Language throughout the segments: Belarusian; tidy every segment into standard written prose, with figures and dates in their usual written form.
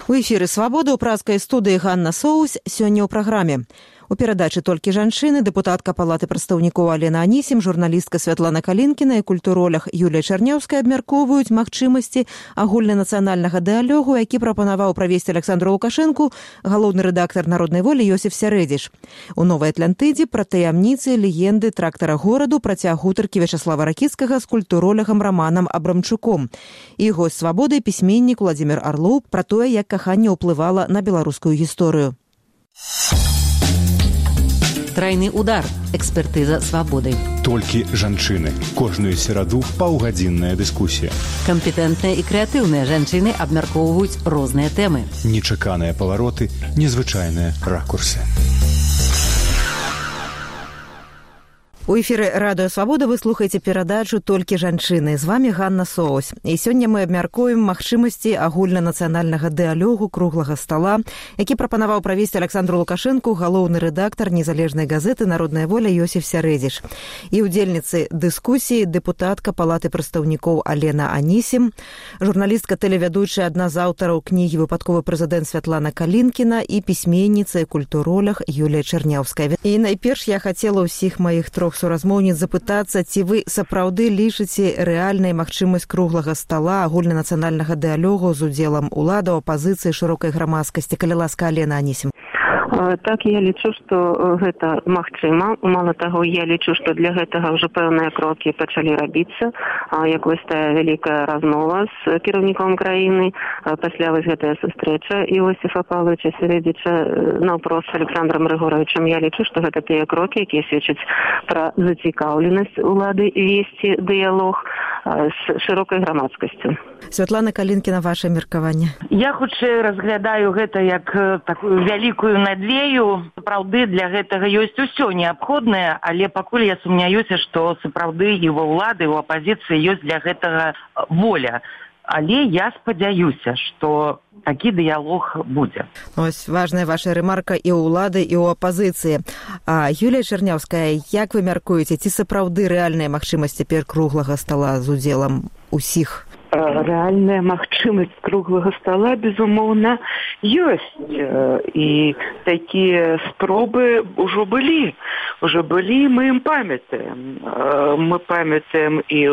У эфіры «Свабода» ў празкай студыі Ганна Соусь сёння ў праграме. У перадачы «Толькі жанчыны» дэпутатка Палаты прадстаўнікоў Алена Анісім, журналістка Святлана Калінкіна і культуролог Юлія Чарняўская абмяркоўваюць магчымасці агульнанацыянальнага дыялогу, які прапанаваў правесці Александру Лукашэнку галоўны рэдактар «Народнай волі» Йосіф Сярэдзіш. У Новай Атлантыдзе пра таямніцы, легенды трактара гораду працяг гутаркі Вячаслава Ракіцкага з культуролегам Раманам Абрамчуком. І госць «Свабоды» пісьменнік Владзімір Арлоў пра тое, як каханне ўплывала на беларускую гісторыю. Трайны удар. Экспертыза «Свабоды». Толькі жанчыны. Кожную сераду паўгадзінная дыскусія. Кампетэнтныя і крэатыўныя жанчыны абмяркоўваюць розныя тэмы. Нечаканыя павароты, незвычайныя ракурсы. У эфіры радыё «Свабода» вы слухаеце перадачу «Толькі жанчыны». З вами Ганна Соусь. І сёння мы абмяркуем магчымасці агульнанацыянальнага дыялогу круглага стала, які прапанаваў правесці Александру Лукашэнку галоўны рэдактар незалежнай газеты «Народная воля» Йосіф Сярэдзіш. І ўдзельніцы дыскусіі дэпутатка Палаты прадстаўнікоў Алена Анісім, журналістка тэлевядучая, адна з аўтараў кнігі «Выпадковы прэзідэнт» Святлана Калінкіна і пісьменніца і культуролог Юлія Чарняўская. І найперш я хацела ўсіх маіх трох суразмоўніц запытацца, ці вы сапраўды лічыце рэальнай магчымасць круглага стала агульнанацыянальнага дыялогу з удзелам уладаў, апазіцыі, шырокай грамадскасці. Калі ласка, Алена Анісім. Так, я лічу, што гэта магчыма. Мала таго, я лічу, што для гэтага ўжо пэўныя крокі пачалі рабіцца. Як вось тая вялікая размова з кіраўніком краіны, пасля вось гэтая сустрэча Іосіфа Павловича Сярэдзіча наўпрост з Александром Рыгоровичам. Я лічу, што гэта тыя крокі, якія сведчаць пра зацікаўленасць улады весці дыялог з шырокай грамадскасцю. Святлана Калінкіна, ваше меркаванне. Я хутчэй разглядаю гэта як такую вялікую надзею. Сапраўды для гэтага ёсць усё неабходнае, але пакуль я сумняюся, што сапраўды і ва ўлады, і ў апазіцыі ёсць для гэтага воля. Але я спадзяюся, што такі дыялог будзе. Ось важная ваша ремарка і ў улады, і ў апазіцыі. Юлія Чарняўская, як вы мяркуеце, ці сапраўды рэальная магчымасць цяпер круглага стала з удзелам усіх? Рэальная магчымасць круглага стала, безумоўна, ёсць. І такія спробы ўжо былі. Мы ім памятаем. Мы памятаем і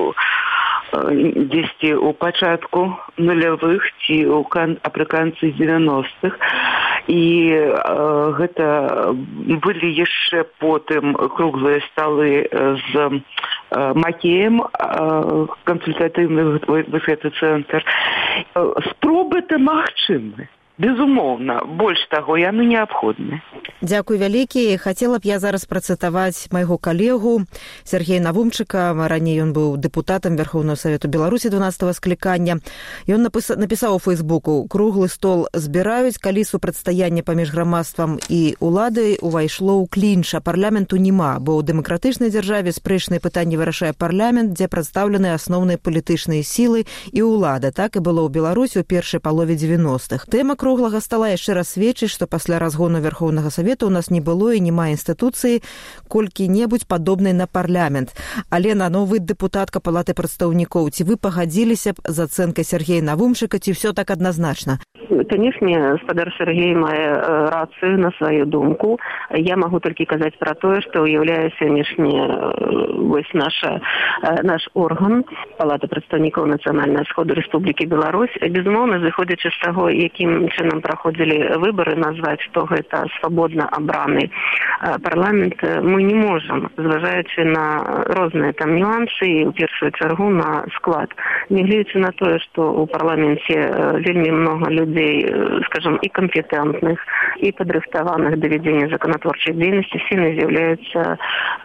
дзесьці ў пачатку нулявых ці пры канцы 90-х. І гэта былі яшчэ потым круглыя сталы з Макеем, кансультатыўны гэты цэнтр. Спробы-то магчымы. Безумоўна, больш таго, яны неабходны. Дзякуй вялікі. Хацела б я зараз працытаваць майго калегу Сергея Навумчыка. Раней ён быў дэпутатам Верхоўнага Савету Беларусі 12-го склікання. Ён напісаў у Фейсбуку: «Круглы стол збіраюць, калі супрацьстаянне паміж грамадствам і уладай увайшло ў клінч, а парламенту няма, бо ў дэмакратычнай дзяржаве спрэчныя пытанні вырашае парламент, дзе прадстаўлены асноўныя палітычныя сілы і ўлада. Так і было ў Беларусі ў першай палове 90-х. Тэма круглага стала яшчэ раз сведчыць, што пасля разгону Верхоўнага Савета у нас не было і няма інстытуцыі колькі-небудзь падобнай на парламент. Алена, вы дэпутатка Палаты прадстаўнікоў, ці вы пагадзіліся б з ацэнкай Сергея Навумчыка, ці ўсё так адназначна? Конечно, спадар Сергей мае рацыю на сваю думку. Я магу толькі казаць пра тое, што ўяўляе сённяшні вось наш орган Палата прадстаўнікоў Нацыянальнага сходу Рэспублікі Беларусь. Безумоўна, зыходзячы з таго, якім чынам праходзілі выбары, назваць, што гэта свабодна абраны парламент, мы не можам, зважаючы на розныя там нюансы і ў першую чаргу на склад. Нягледзячы на тое, што ў парламенце вельмі многа людзей, скажем, і кампетэнтных, і падрыхтаваных да вядзення законатворчай дзейнасці, все яны з'яўляюцца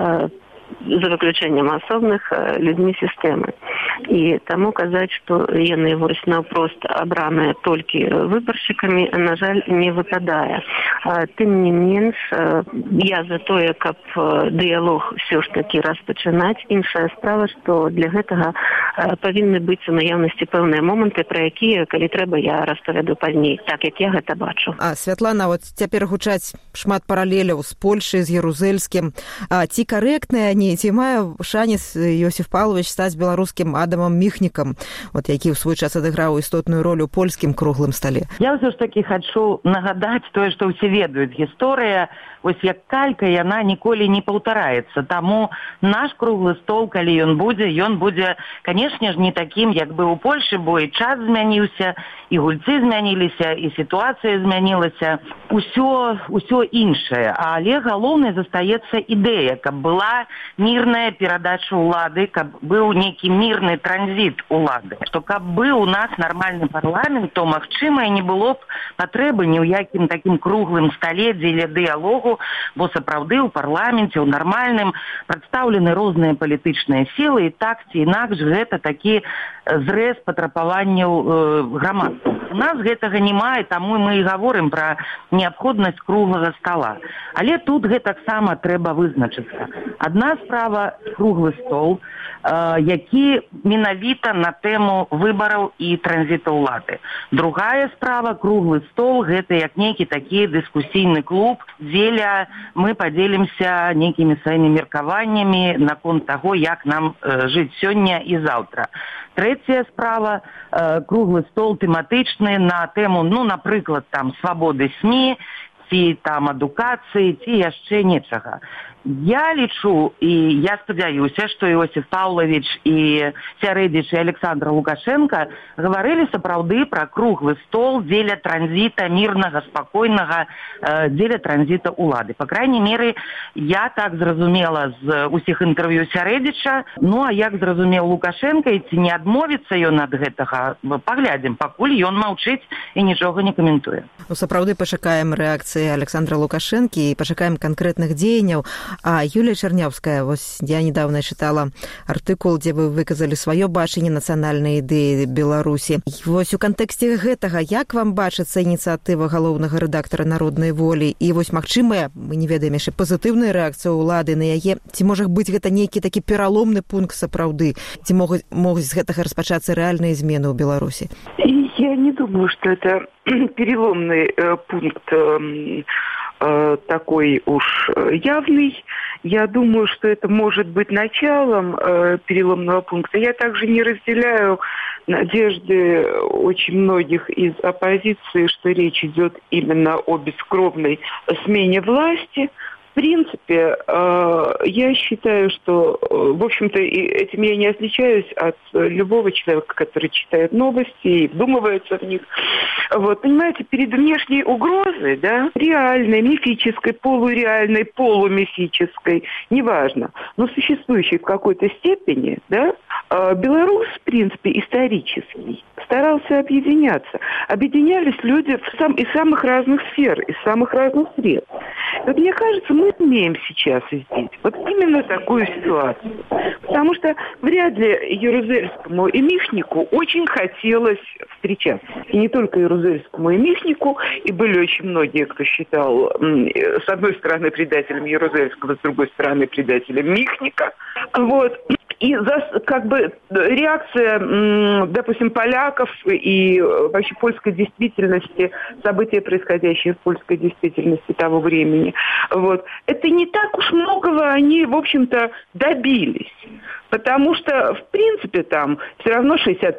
за выключэннем асобных людзьмі сістэмы. І таму казаць, што яны вось наўпрост абраныя толькі выбаршчыкамі, на жаль, не выпадае. Тым не менш, я за тое, каб дыялог ўсё ж такі распачынаць. Іншая справа, што для гэтага павінны быць у наяўнасці пэўныя моманты, пра якія, калі трэба, я распавяду пазней, так як я гэта бачу. Святлана, вот цяпер гучаць шмат паралеляў з Польшай, з Ярузельскім. Ці карэктныя они, ці мае шанец Йосіф Павлович стаць беларускім Адамам Міхнікам, які ў свой час адыграў істотную ролю ў польскім круглым стале. Я ўсё ж такі хачу нагадаць тое, што ўсе ведаюць. Гісторыя, вось як калька, яна ніколі не паўтараецца. Таму наш круглы стол, калі ён будзе, канешне ж, не такім, як быў у Польшы, бо і час змяніўся, і гульцы змяніліся, і сітуацыя змянілася. Усё іншае. Але галоўнай застаецца ідэя, каб была мірная перадача ўлады, каб быў нейкі мірны транзіт улады. Што каб быў у нас нармальны парламент, то, магчыма, і не было б патрэбы ні ў якім такім круглым стале дзеля дыялогу, бо сапраўды ў парламенце, ў нармальным прадстаўлены розныя палітычныя сілы, і так ці інакш гэта такі зрэз патрабаванняў грамадства. У нас гэтага няма, і таму мы і гаворым пра неабходнасць круглага стала. Але тут гэтаксама трэба вызначыцца. Адна справа – круглы стол, які менавіта на тэму выбараў і транзіту ўлады. Другая справа – круглы стол, гэта як нейкі такі дыскусійны клуб, дзеля мы падзелімся нейкімі сваімі меркаваннямі наконт таго, як нам жыць сёння і заўтра. Трэцяя справа – круглы стол тэматычны на тэму, напрыклад, свабоды СМІ, ці адукацыі, ці яшчэ нечага. Я лічу, і я спадзяюся, што Іосиф Паўлавіч і Сярэдзіч і Александр Лукашенко гаварылі сапраўды пра круглы стол дзеля транзіта мірнага, спакойнага, дзеля транзіта ўлады. Па крайней меры, я так зразумела з усіх інтэрв'ю Сярэдзіча, а як зразумеў Лукашенко, і ці не адмовіцца ён ад гэтага, паглядзім, пакуль ён маўчыць і нічога не каментуе. Сапраўды пачакаем рэакцыі Александра Лукашэнкі і пачакаем канкрэтных дзеянняў. А Юлія Чарнявская, я недавно читала артыкул, дзе вы выказалі сваё бачанне нацыянальнай ідэі Беларусі. У кантэксце гэтага, як вам бачыцца ініцыятыва галоўнага рэдактара «Народнай волі» і магчымая, мы не ведаем яшчэ, пазітыўная рэакцыя ўлады на яе, ці можа быць гэта нейкі такі пераломны пункт сапраўды, ці могуць з гэтага распачацца рэальныя змены ў Беларусі? Я не думаю, что это переломный пункт такой уж явный. Я думаю, что это может быть началом переломного пункта. Я также не разделяю надежды очень многих из оппозиции, что речь идет именно о бескровной смене власти. В принципе, я считаю, что, в общем-то, этим я не отличаюсь от любого человека, который читает новости и вдумывается в них. Понимаете, перед внешней угрозой, реальной, мифической, полуреальной, полумифической, неважно, но существующей в какой-то степени, Беларусь, в принципе, исторически старался объединяться. Объединялись люди из самых разных сфер, из самых разных сред. Мне кажется, мы имеем сейчас здесь именно такую ситуацию. Потому что вряд ли Ярузельскому и Михнику очень хотелось встречаться. И не только Ярузельскому и Михнику, и были очень многие, кто считал с одной стороны предателем Ярузельского, с другой стороны предателем Михника. И реакция, допустим, поляков и вообще польской действительности, события, происходящие в польской действительности того времени, это не так уж многого они, в общем-то, добились. Потому что, в принципе, там все равно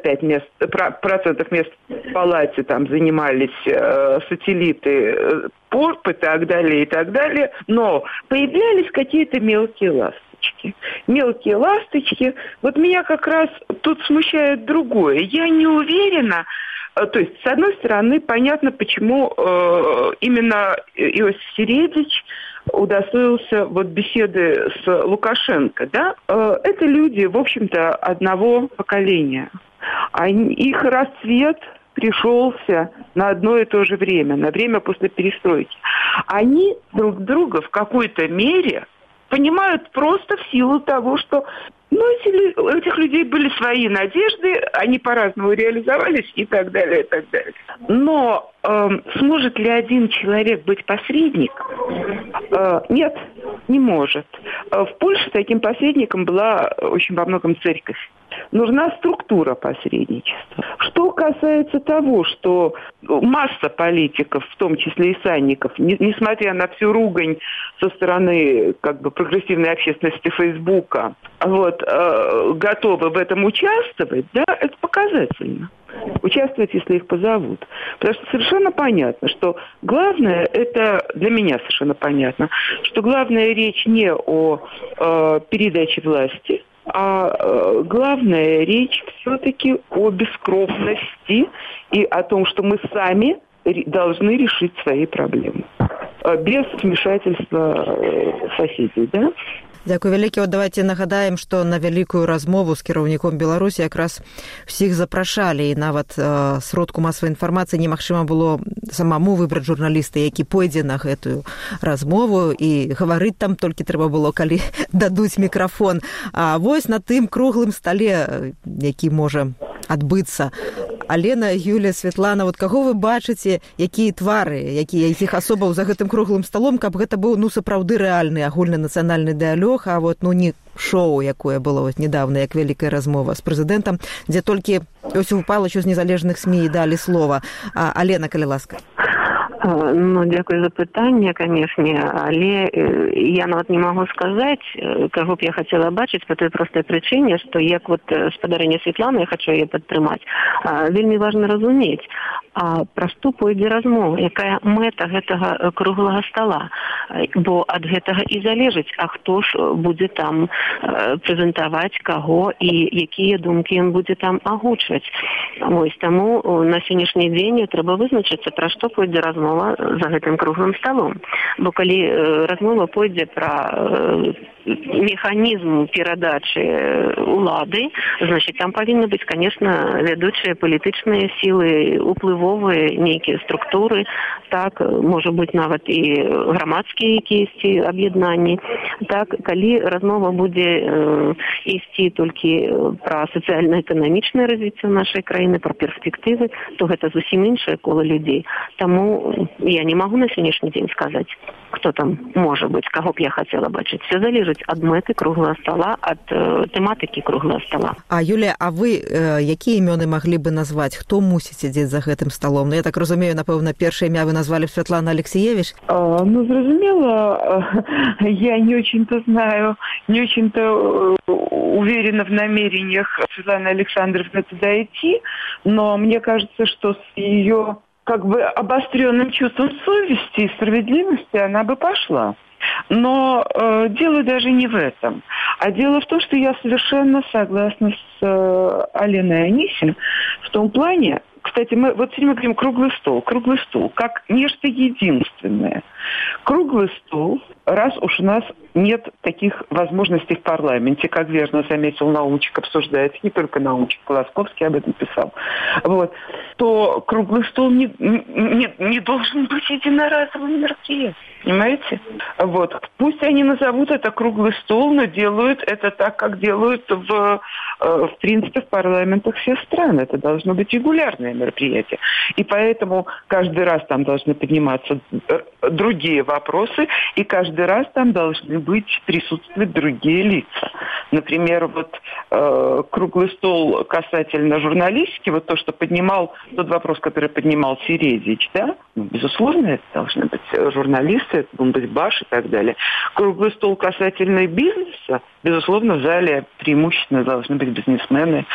65% мест в палате занимались сателлиты ПОРП и так далее, но появлялись какие-то мелкие ласточки. Мелкие ласточки. Меня как раз тут смущает другое. Я не уверена, то есть, с одной стороны, понятно, почему именно Иосиф Сиредзич удостоился беседы с Лукашенко. Это люди, в общем-то, одного поколения. Их расцвет пришелся на одно и то же время, на время после перестройки. Они друг друга в какой-то мере понимают просто в силу того, что у этих людей были свои надежды, они по-разному реализовались и так далее, и так далее. Но сможет ли один человек быть посредником? Нет, не может. В Польше таким посредником была очень во многом церковь. нужна структура посредничества. Что касается того, что масса политиков, в том числе и Санников, несмотря на всю ругань со стороны прогрессивной общественности Фейсбука, готовы в этом участвовать, да, это показательно. Участвовать, если их позовут. Потому что совершенно понятно, что главное, это для меня совершенно понятно, что главная речь не о передаче власти, а главная речь все-таки о бескровности и о том, что мы сами должны решить свои проблемы. Без вмешательства соседей, да? Дзякуй вялікі. Давайте нагадаем, што на вялікую размову з кіраўніком Беларусі якраз всіх запрашалі, і нават сродку масавай інфармацыі немагчыма было самому выбраць журналіста, які пойдзе на гэтую размову, і гаварыць там толькі трэба было, калі дадуць мікрафон. А вось на тым круглым стале, які можа адбыцца, Алена, Юлія, Святлана, каго вы бачыце, якія твары, якіх асобаў за гэтым круглым сталом, каб гэта быў сапраўды рэальны агульнанацыянальны дыялог, а не шоу, якое было недавно, як вялікая размова з прэзідэнтам, дзе толькі Осіпу Павловичу з незалежных СМІ далі слова. Алена, калі ласка. Дякую за пытанне, канешне, але я нават не магу сказаць, каго б я хацела бачыць па той простай прычыне, што як спадарыня Святлана, я хачу яе падтрымаць, вельмі важна разумець, пра што пойдзе размова, якая мэта гэтага круглага стала, бо ад гэтага і залежыць, а хто ж будзе там прэзентаваць каго і якія думкі ён будзе там агучваць. Таму на сённяшні дзень трэба вызначыцца, пра што пойдзе размова за гэтым круглым сталом. Бо калі размова пойдзе пра механізм перадачы улады, значит, там павінны быць, конечно, вядучыя палітычныя сілы, уплывовыя нейкія структуры, так, можа быць нават і грамадскія якіясьці аб'яднанні. Так, калі размова будзе ісці толькі пра сацыяльна-эканамічнае развіццё нашай краіны, пра перспектывы, то гэта зусім іншае кола людзей. Таму я не магу на сённяшні дзень сказаць, хто там можа быць, каго б я хацела бачыць. Все залежыць ад мэты круглага стала, ад тэматыкі круглага стала. Юлія, а вы якія імёны маглі бы назваць? Хто мусіць сядзець за гэтым сталом? Я так разумею, напэўна, першае імя вы назвалі Святлана Алексеевич? Зразумела, я не очень-то знаю, не очень-то уверена в намерениях Светланы Александровны туда идти, но мне кажется, что с ее обостренным чувством совести и справедливости она бы пошла. Но дело даже не в этом. А дело в том, что я совершенно согласна с Аленой Анисин в том плане, кстати, мы все время говорим круглый стол, как нечто единственное. Круглый стол, раз уж у нас нет таких возможностей в парламенте, как верно заметил Наумчик, обсуждается, не только Наумчик, Колосковский об этом писал, то круглый стол не должен быть единоразовым мероприятием, понимаете? Пусть они назовут это круглый стол, но делают это так, как делают в принципе в парламентах всех стран. Это должно быть регулярное мероприятие. И поэтому каждый раз там должны подниматься другие вопросы, и каждый раз там должны присутствовать другие лица. Например, круглый стол касательно журналистики, тот вопрос, который поднимал Середич, да? Безусловно, это должны быть журналисты, это должен быть Баш и так далее. Круглый стол касательно бизнеса, безусловно, в зале преимущественно должны быть бизнесмены.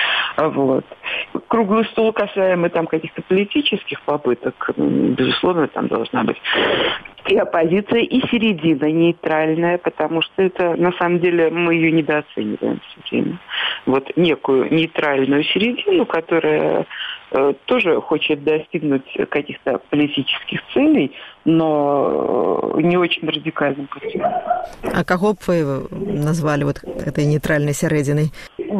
Круглый стол касаемо каких-то политических попыток, безусловно, там должна быть и оппозиция, и середина нейтральная, потому что это, на самом деле, мы ее недооцениваем все время. Некую нейтральную середину, которая тоже хочет достигнуть каких-то политических целей, но не очень радикальным путем. А кого бы вы назвали этой нейтральной серединой?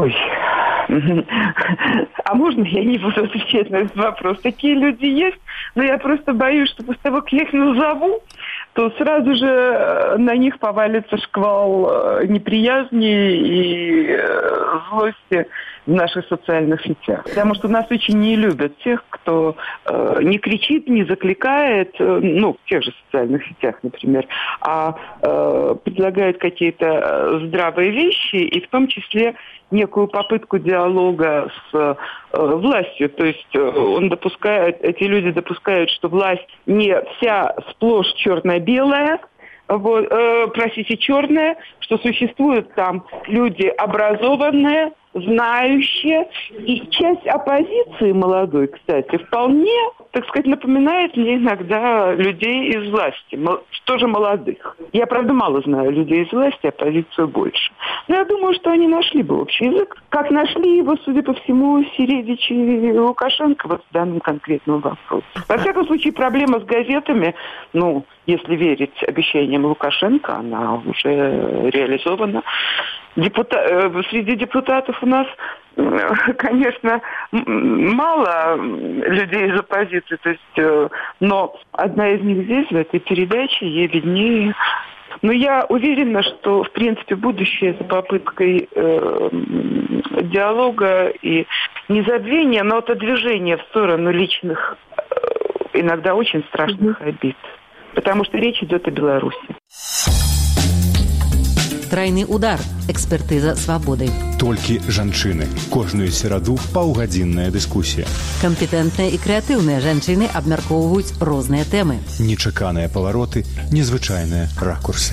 А можно я не буду отвечать на этот вопрос? Такие люди есть, но я просто боюсь, что после того, как я их назову, то сразу же на них повалится шквал неприязни и злости в наших социальных сетях. Потому что нас очень не любят тех, кто не кричит, не закликает, в тех же социальных сетях, например, а предлагает какие-то здравые вещи, и в том числе некую попытку диалога с властью. То есть эти люди допускают, что власть не вся сплошь черно-белая, черная, что существуют там люди образованные, знающие. И часть оппозиции молодой, кстати, вполне, так сказать, напоминает мне иногда людей из власти, тоже молодых. Я, правда, мало знаю людей из власти, оппозицию больше. Но я думаю, что они нашли бы общий язык, как нашли его, судя по всему, Середич и Лукашенко в данном конкретном вопросе. Во всяком случае, проблема с газетами, если верить обещаниям Лукашенко, она уже реализована. Среди депутатов у нас, конечно, мало людей из оппозиции, но одна из них здесь, в этой передаче, ей виднее. Но я уверена, что, в принципе, будущее за попыткой диалога и не забвения, но отодвижения в сторону личных, иногда очень страшных обид. Потому что речь идет о Беларуси. Трайны удар. Экспертыза свабоды. Толькі жанчыны. Кожную сераду паўгадзінная дыскусія. Кампетэнтныя і крэатыўныя жанчыны абмяркоўваюць розныя тэмы. Нечаканыя павароты, незвычайныя ракурсы.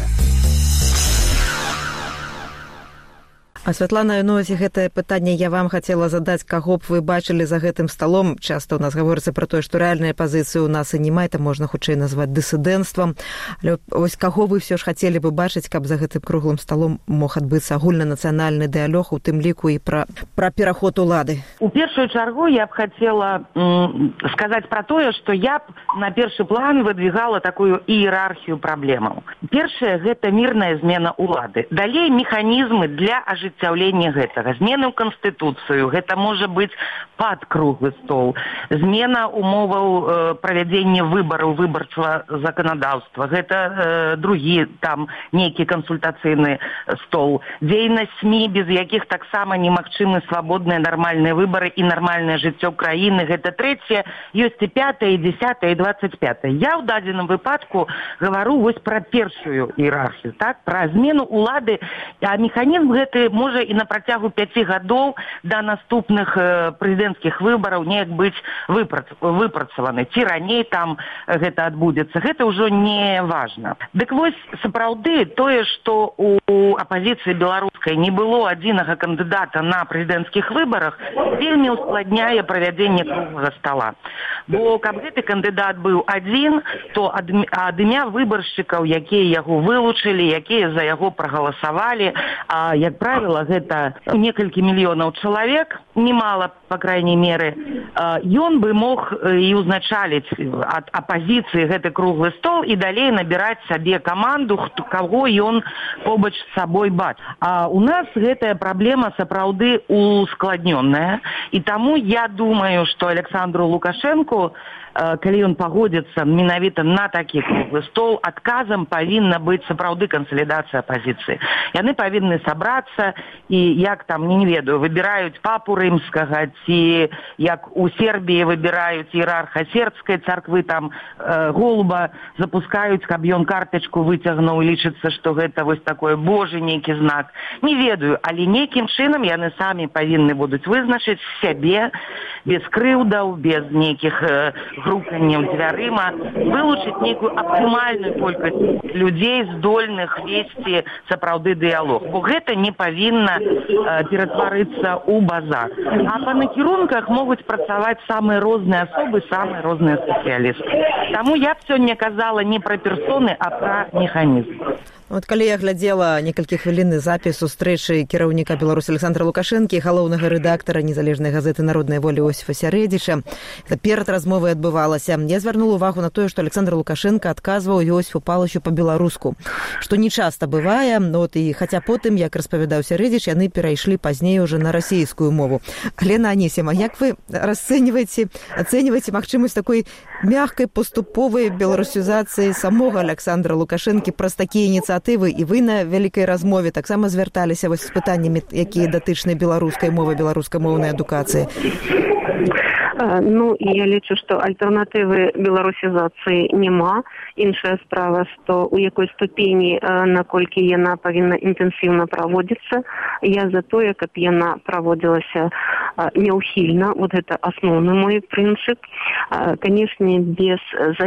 А Святлана, гэтае пытанне я вам хацела задаць, каго б вы бачылі за гэтым сталом. Часта у нас гаворыцца пра тое, што рэальныя пазіцыі у нас і няма, это можна хутчэй назваць дысідэнцтвам. Але каго вы ўсё ж хацелі бы бачыць, каб за гэтым круглым сталом мог адбыцца агульнанацыянальны дыялог, у тым ліку і пра пераход улады? У першую чаргу я б хацела сказаць пра тое, што я б на першы план выдвигала такую іерархію праблемаў. Першае, гэта мірная змена улады. Далей механізмы для ажыццяўлення гэтага. Змены ў Канстытуцыю, гэта можа быць пад круглы стол, змена умоваў правядзення выбараў, выбарчага заканадаўства, гэта другі там нейкі кансультацыйны стол, дзейнасць СМІ, без якіх таксама немагчымы свабодныя нармальныя выбары і нармальнае жыццё краіны, гэта трэцяе, ёсць і 5, і 10, і 25. Я ў дадзеным выпадку гавару пра першую іерархію, так, пра змену улады, а механізм гэты можа і на працягу 5 гадоў да наступных прэзідэнцкіх выбараў неяк быць выпрацаваны. Ці раней там гэта адбудзецца, гэта ўжо не важна. Дык вось, сапраўды, тое, што у апазіцыі беларускай не было адзінага кандыдата на прэзідэнцкіх выбарах, вельмі ускладняе правядзенне круглага стола. Бо каб гэты кандыдат быў адзін, то ад імя выбаршчыкаў, якія яго вылучылі, якія за яго прагаласавалі, а, як правіла, гэта некалькі мільёнаў чалавек, немало, по крайней меры, ён бы мог і узначаліць ад апазіцыі гэты круглы стол і далей набіраць сабе каманду, каго ён побач з сабой бачыць. А у нас гэтая праблема сапраўды ускладнёная, і таму я думаю, што Александру Лукашенку, калі ён пагодзіцца менавіта на такі круглы стол, адказам павінна быць сапраўды кансалідацыя апазіцыі. Яны павінны сабрацца і, як там, не ведаю, выбіраюць папу рымскага, ці як у Сербіі выбіраюць іерарха сербскай царквы, там голуба запускаюць, каб ён картачку выцягнуў, лічыцца, што гэта вось такое божы нейкі знак. Не ведаю, але нейкім чынам яны самі павінны будуць вызначыць сябе без крыўдаў, без нейкіх груканнем дзвярыма, вылучыць нейкую аптымальную колькасць людзей, здольных весці сапраўды дыялог. Бо гэта не павінна ператварыцца ў базар. А па накірунках могуць працаваць самыя розныя асобы, самыя розныя спецыялісты. Таму я б сёння казала не пра персоны, а пра механізм. Вот калі я глядзела некалькі хвілінны запіс сустрэчы кіраўніка Беларусі Александра Лукашэнкі, галоўнага рэдактара незалежнай газеты «Народная воля» Осіпа Сярэдзіча, перад размовай адбывалася. Я звярнула увагу на тое, што Александр Лукашенко адказваў Йосіфу Павловичу па-беларуску, што не часта бывае, і хаця потым, як распавядаў Сярэдзіч, Рэдзіч, яны перайшлі пазней уже на расійскую мову. Алена Анісіма, як вы ацэньваеце магчымасць такой мягкай паступовай беларусізацыі самога Александра Лукашэнкі праз такія ініцыятывы, і вы на вялікай размове таксама звярталіся вось з пытаннямі, якія датычныя беларускай мовы, беларускамоўнай адукацыі? Ну, я лічу, што альтэрнатывы беларусізацыі няма. Іншая справа, што у якой ступені, наколькі яна павінна інтэнсіўна праводзіцца. Я за тое, каб яна праводзілася няўхільна. Вот гэта асноўны мой прынцып. Канешне, без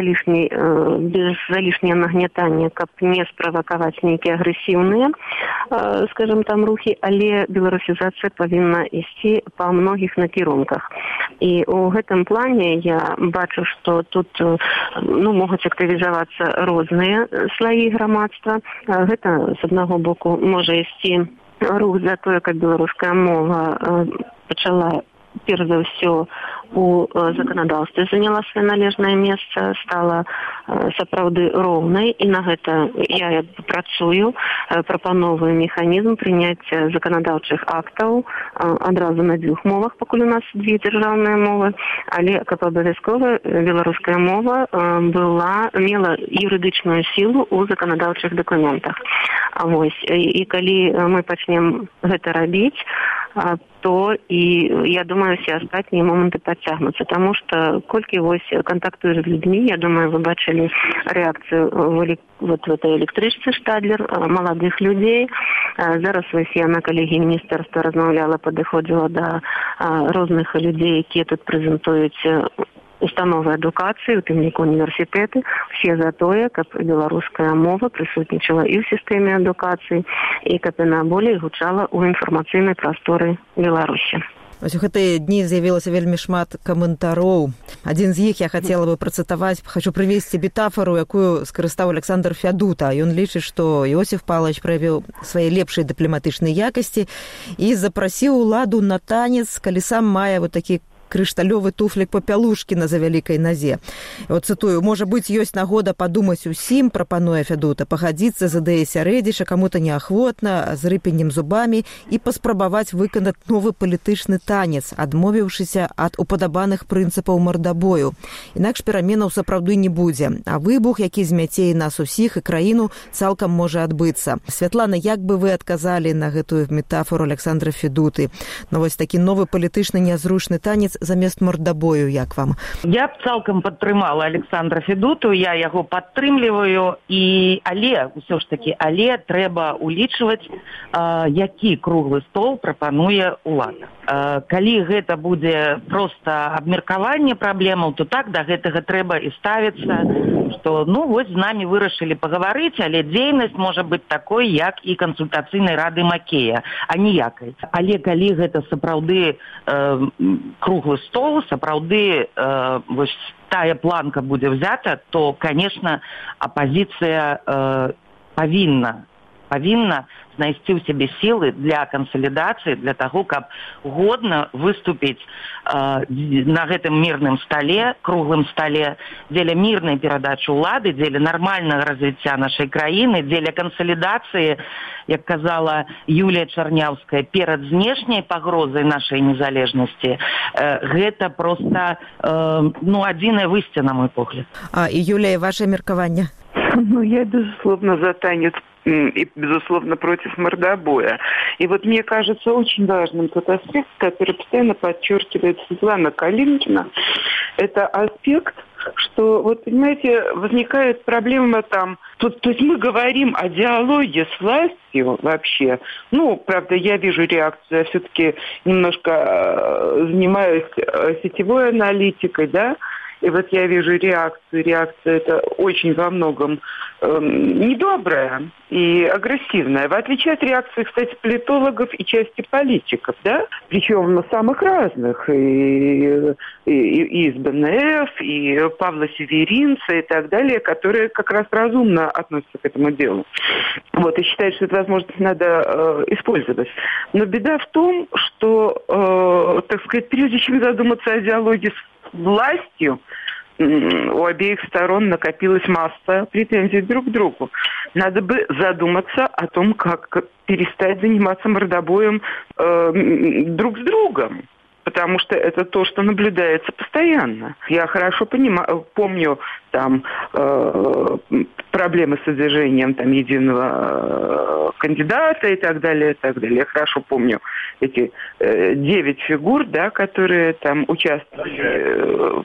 залішняе нагнятання, каб не справакаваць нейкія агрэсіўныя, скажем там, рухі, але беларусізацыя павінна ісці па многіх накірунках. І у гэтым плане я бачу, што тут могуць актывізавацца розныя слаі грамадства. Гэта, з аднаго боку, можа ісці рух за тое, каб беларуская мова пачала перш за ўсё у заканадаўстве заняла свае належнае месца, стала сапраўды роўнай, і на гэта я працую, прапановую механізм прыняцця заканадаўчых актаў адразу на 2 мовах, пакуль у нас 2 дзяржаўныя мовы, але каб абавязкова беларуская мова мела юрыдычную сілу ў заканадаўчых дакументах. Вось, і калі мы пачнем гэта рабіць, то і, я думаю, все астатнія моманты падцягнуцца, таму што колькі вось кантактуеш з людзьмі, я думаю, вы бачылі рэакцыю вот в этой электрычцы Штадлер, маладых людзей. Зараз вось я на калегі міністэрства размаўляла, падыходзіла да розных людзей, якія тут прэзентуюць установы адукацыі, у тым ліку універсітэты, все за тое, каб беларуская мова прысутнічала і ў сістэме адукацыі, і каб яна болей гучала ў інфармацыйнай прасторы Беларусі. Вось у гэтыя дні з'явілася вельмі шмат каментароў. Адзін з іх я хацела бы працытаваць, хачу прывесці метафору, якую скарыстаў Александр Фядута. Ён лічыць, што Іосиф Павлович праявіў свае лепшыя дыпламатычныя якасці і запрасіў уладу на танец, калі сам мае вот такі крышталёвы туфлік папялушкі на завялікай назе. Вот цытую: «Можа быць, ёсць нагода падумаць усім, прапануе Фядута, пагадзіцца з ідэяй Сярэдзіча, каму-то неахвотна, з рыпеннем зубамі, і паспрабаваць выканаць новы палітычны танец, адмовіўшыся ад упадабаных прынцыпаў мардабою. Інакш пераменаў сапраўды не будзе, а выбух, які змяцее нас усіх і краіну, цалкам можа адбыцца». Святлана, як бы вы адказалі на гэтую метафору Александра Фядуты? Ну, вось такі новы палітычны нязручны танец замест мордабою, як вам? Я б цалкам падтрымала Александра Федуту, я яго падтрымліваю, але ўсё ж такі, трэба улічваць, які круглы стол прапануе ўлада. Калі гэта будзе проста абмеркаванне праблемаў, то так да гэтага трэба і ставіцца, што вось з намі вырашылі пагаварыць, але дзейнасць можа быць такой, як і кансультацыйнай рады Макея, а ніякай. Але калі гэта сапраўды круглы стол, сапраўды вось тая планка будзе взята, то, конечно, апозіцыя павінна знайсці ў сябе сілы для кансалідацыі, для таго, каб годна выступіць на гэтым мірным стале, круглым стале, дзеля мірнай перадачы ўлады, дзеля нармальнага развіцця нашай краіны, дзеля кансалідацыі, як казала Юлія Чарняўская, перад знешняй пагрозай нашай незалежнасці. Гэта проста адзіная выйсце, на мой погляд. І, Юлія, ваше меркаванне? Я, безусловно, за танец и, безусловно, против мордобоя. И вот мне кажется очень важным тот аспект, который постоянно подчеркивает Светлана Калинкина. Это аспект, что, вот, понимаете, возникает проблема там... То есть мы говорим о диалоге с властью вообще. Правда, я вижу реакцию, я все-таки немножко занимаюсь сетевой аналитикой, да, и вот я вижу реакцию. Реакция это очень во многом недобрая и агрессивная. В отличие от реакции, кстати, политологов и части политиков, да? Причем самых разных. И из БНФ, и Павла Северинца и так далее, которые как раз разумно относятся к этому делу. Вот, и считают, что эту возможность надо использовать. Но беда в том, что, так сказать, прежде чем задуматься о диалоге с властью, у обеих сторон накопилась масса претензий друг к другу. Надо бы задуматься о том, как перестать заниматься мордобоем друг с другом. Потому что это то, что наблюдается постоянно. Я хорошо помню там проблемы с выдвижением там единого кандидата и так далее, и так далее. Я хорошо помню эти 9 фигур, да, которые там участвовали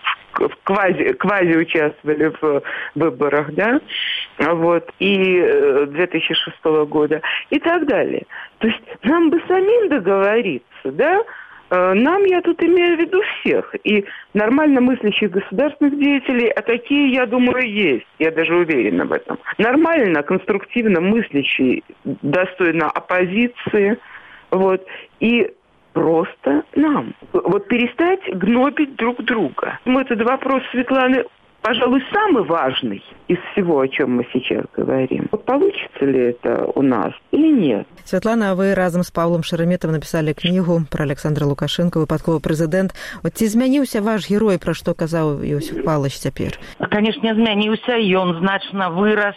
квази участвовали в выборах, да, вот, и 2006 года и так далее. То есть нам бы самим договориться, да. Нам, я тут имею в виду всех, и нормально мыслящих государственных деятелей, а такие, я думаю, есть, я даже уверена в этом. Нормально, конструктивно мыслящие, достойно оппозиции, вот, и просто нам. Вот перестать гнобить друг друга. Этот вопрос Светланы, пожалуй, самый важный из всего, о чем мы сейчас говорим. Получится ли это у нас или нет? Святлана, вы разом з Павлом Шереметом написали книгу про Александра Лукашенко, выпадковый президент. Вот ці змяніўся ваш герой, про что казаў Иосиф Павлович цяпер? Конечно, змяніўся, ён значна вырас,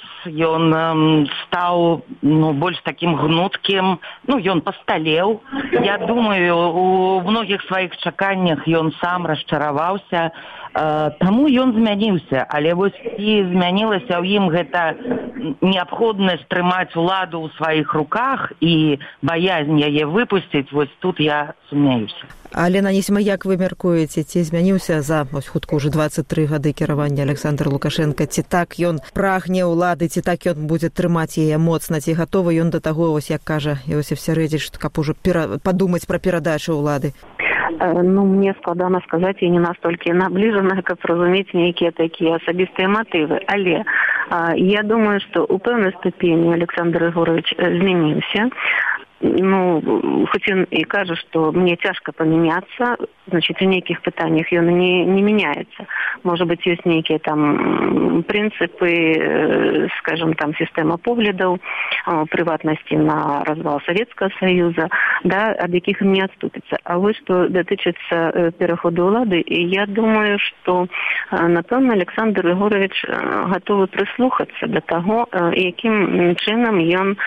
ён стаў больш таким гнутким, ён пасталеў. Я думаю, у многіх сваіх чаканнях ён сам расчараваўся, таму ён змяніўся, але вось і змянілася ў ім гэта неабходнасць трымаць уладу ў сваіх руках і баязнь яе выпусціць, вось тут я сумняюся. Алена Анісіма, як вы мяркуеце, ці змяніўся за хутка ўжо 23 гады кіравання Александра Лукашенка, ці так ён прагне ўлады, ці так ён будзе трымаць яе моцна, ці гатовы ён да таго, вось як кажа Іосиф Середзіч, каб ужо падумаць пра перадачу ўлады? Мне складана сказаць, я не настолькі набліжана, каб разумець нейкія такія асабістыя матывы. Але я думаю, што ў пэўнай ступені Александр Егорович змяніўся. Хоць ён і кажа, што мне цяжка памяняцца, значит, у нейкіх пытаннях ён не мяняецца. Можа быць, ёсць нейкія там прынцыпы, скажем, там сістэма поглядаў, прыватнасці на развал Савецкага Саюза, да, ад якіх не адступіцца. А вось што датычыцца пераходу ўлады, і я думаю, што, напэўна, Александр Егорович гатовы прыслухацца да таго, якім чынам ён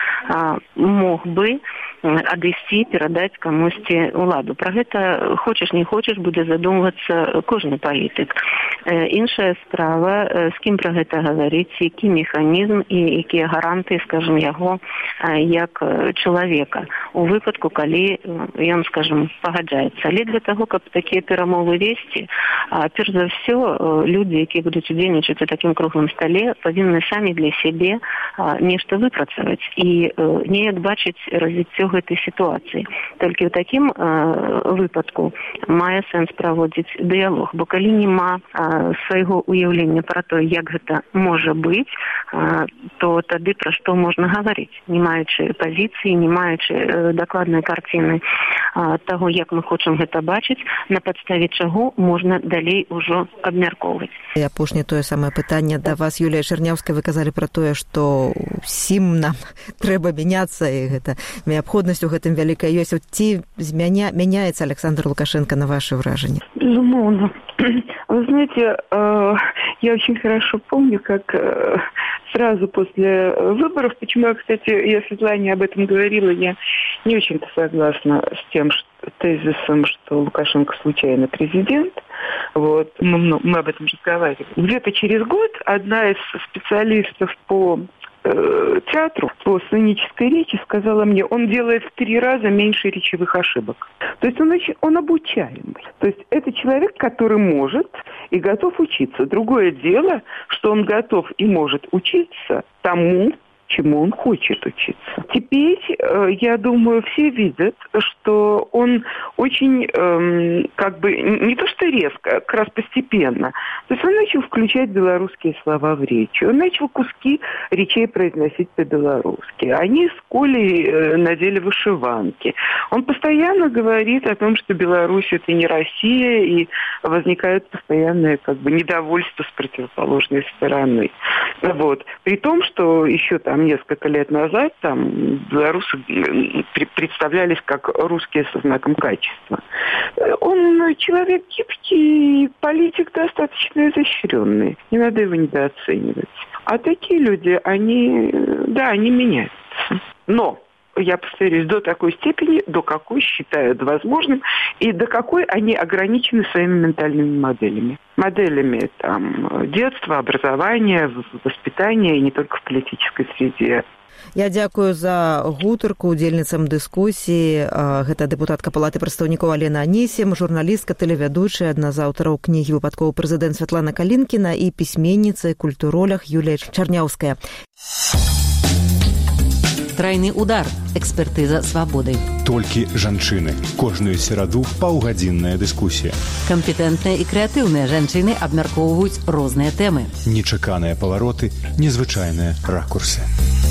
мог бы адысці, перадаць камусьці ўладу. Пра гэта, хочаш не хочаш, будзе задумвацца кожны палітык. Іншая справа, з кім пра гэта гаварыць, які механізм і якія гаранты, скажем, яго як чалавека. У выпадку, калі ён, скажем, пагаджаецца. Але для таго, каб такія перамовы весці, перш за ўсё, людзі, якія будуць удзельнічаць у такім круглым стале, павінны самі для сябе нешта выпрацаваць і неяк бачыць развіццё гэтай сітуацыі. Толькі ў такім выпадку мае сэнс праводзіць дыялог, бо калі няма свайго уяўлення пра то, як гэта можа быць, то тады пра што можна гаварыць, не маючы пазіцыі, не маючы дакладнай карціны таго, як мы хочам гэта бачыць, на падставе чаго можна далей ужо абмяркоўваць. І апошняе тое самае пытанне да вас, Юлія Чарнявская, вы казалі пра тое, што ўсім нам трэба мяняцца, і гэта неабходнасць у гэтым вялікая ёсць. Ці мяняецца Александр Лукашенко, на ваше вражение? Безумовно. Вы знаете, я очень хорошо помню, как сразу после выборов, почему, кстати, я Светлане об этом говорила, я не очень-то согласна с тем тезисом, что Лукашенко случайно президент. Вот. Мы об этом разговаривали. Где-то через год одна из специалистов по театру, по сценической речи сказала мне, он делает в 3 раза меньше речевых ошибок. То есть он обучаемый. То есть это человек, который может и готов учиться. Другое дело, что он готов и может учиться тому, чему он хочет учиться. Теперь, я думаю, все видят, что он очень, не то что резко, как раз постепенно. То есть он начал включать белорусские слова в речь. Он начал куски речей произносить по-белорусски. Они с Колей надели вышиванки. Он постоянно говорит о том, что Беларусь — это не Россия, и возникает постоянное недовольство с противоположной стороны. Вот. При том, что еще там скажем, несколько лет назад там белорусы представлялись как русские со знаком качества. Он человек гибкий, политик достаточно изощренный. Не надо его недооценивать. А такие люди, они меняются. Но, я повторюсь, до такой степени, до какой считают возможным, и до какой они ограничены своими ментальными моделями. Моделями там, детства, образования, воспитания, и не только в политической среде. Я дзякую за гутарку удзельніцам дыскусіі. Гэта дэпутатка палаты прадстаўнікоў Алена Анісім, журналістка, тэлевядучая, адна з аўтараў кнігі «Выпадковы прэзідэнт» Святлана Калінкіна і пісьменніца і культуролог Юлія Чарняўская. Трайны удар. Экспертыза свабоды. Толькі жанчыны. Кожную сераду паўгадзінная дыскусія. Кампетэнтныя і крэатыўныя жанчыны абмяркоўваюць розныя тэмы. Нечаканыя павароты, незвычайныя ракурсы.